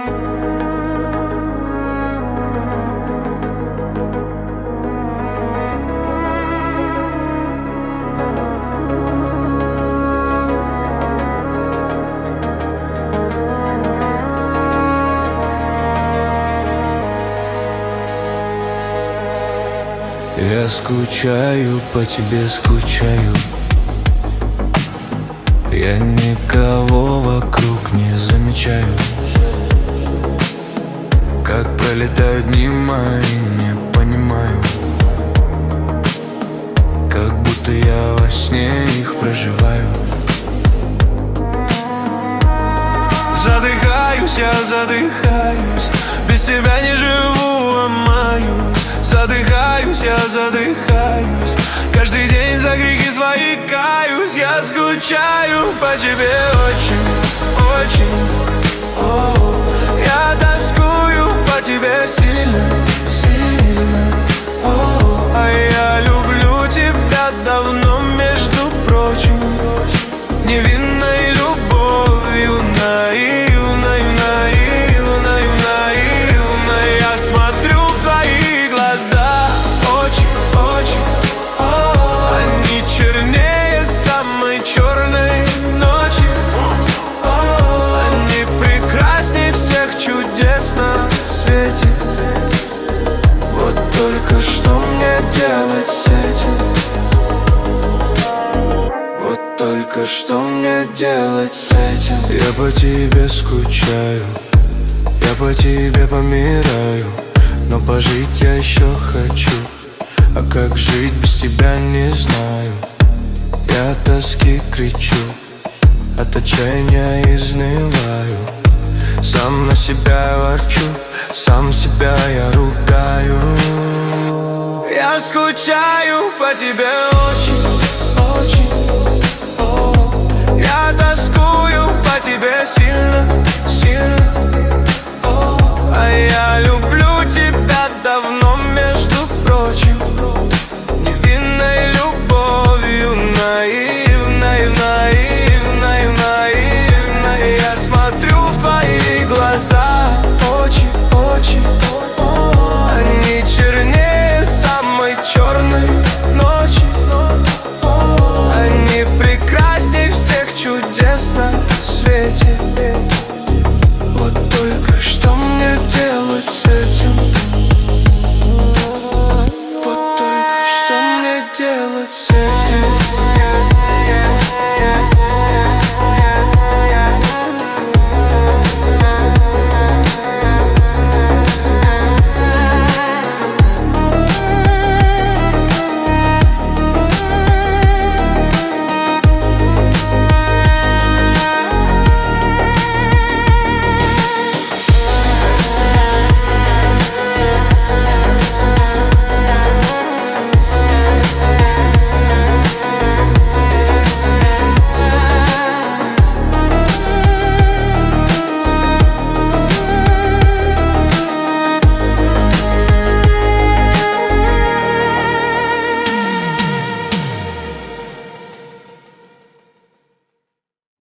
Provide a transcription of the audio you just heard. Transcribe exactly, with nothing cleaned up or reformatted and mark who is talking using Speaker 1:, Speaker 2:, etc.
Speaker 1: Я скучаю, по тебе скучаю. Я никого вокруг не замечаю. Как пролетают дни мои, не понимаю. Как будто я во сне их проживаю.
Speaker 2: Задыхаюсь, я задыхаюсь, без тебя не живу, ломаюсь. Задыхаюсь, я задыхаюсь, каждый день за грехи свои каюсь. Я скучаю по тебе очень, очень. О, я тоскую по тебе сильно, сильно. О, а я люблю тебя давно, между прочим, невинной любовью, наивной, наивной, наивной. Я смотрю в твои глаза, очень, очень. О, они чернее самой черной ночи. О, они прекрасней всех чудес на свете. Вот только что мне делать с этим? Вот только что мне делать с этим?
Speaker 1: Я по тебе скучаю, я по тебе помираю, но пожить я еще хочу. А как жить без тебя не знаю. Я от тоски кричу, от отчаяния изнываю. Сам на себя ворчу, сам себя я ругаю.
Speaker 2: Я скучаю по тебе очень, очень. О, я тоскую по тебе сильно, сильно.